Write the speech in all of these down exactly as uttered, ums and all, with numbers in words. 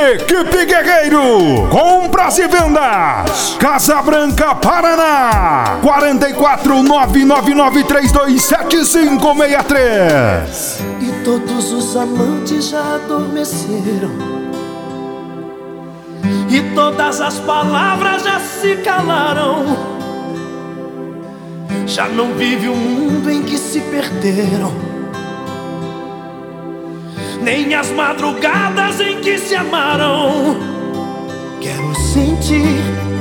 Equipe Guerreiro, compras e vendas, Casa Branca, Paraná, quatro quatro nove nove nove três dois sete cinco seis três. E todos os amantes já adormeceram, e todas as palavras já se calaram. Já não vive o mundo em que se perderam, nem as madrugadas em que se amaram. Quero sentir,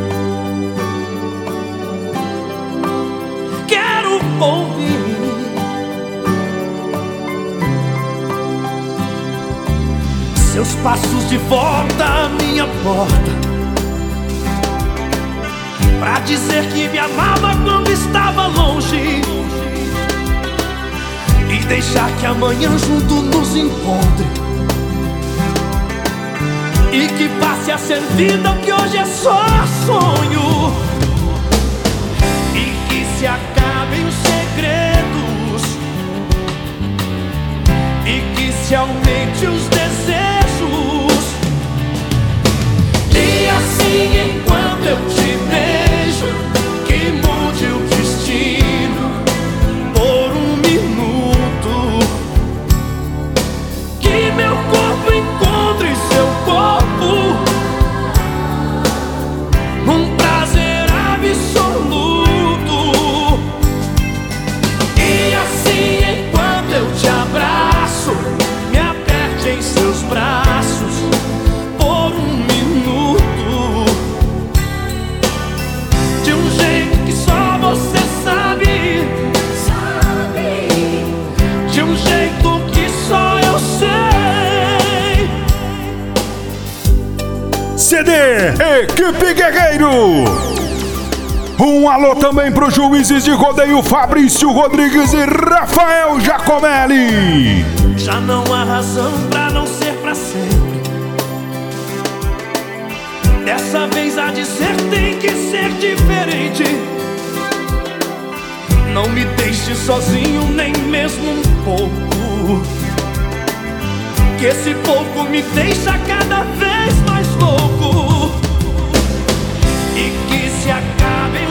quero ouvir seus passos de volta à minha porta, pra dizer que me amava quando estava longe, e deixar que amanhã junto nos encontre, e que passe a ser vida o que hoje é só sonho, e que se acabem os segredos, e que se aumente os desejos, e assim enquanto eu te beijo, que mude o destino por um minuto, que meu corpo encontre seu corpo num prazer absoluto, e assim enquanto eu te abraço, me aperte em seus braços por um minuto, de um jeito que só você sabe, sabe, de um jeito que só eu sei. C D Equipe Guerreiro. Um alô também para os juízes de rodeio Fabrício Rodrigues e Rafael Giacomelli. Já não há razão pra não ser pra sempre. Dessa vez a dizer tem que ser diferente. Não me deixe sozinho nem mesmo um pouco, que esse pouco me deixa cada vez mais louco, e que se acabe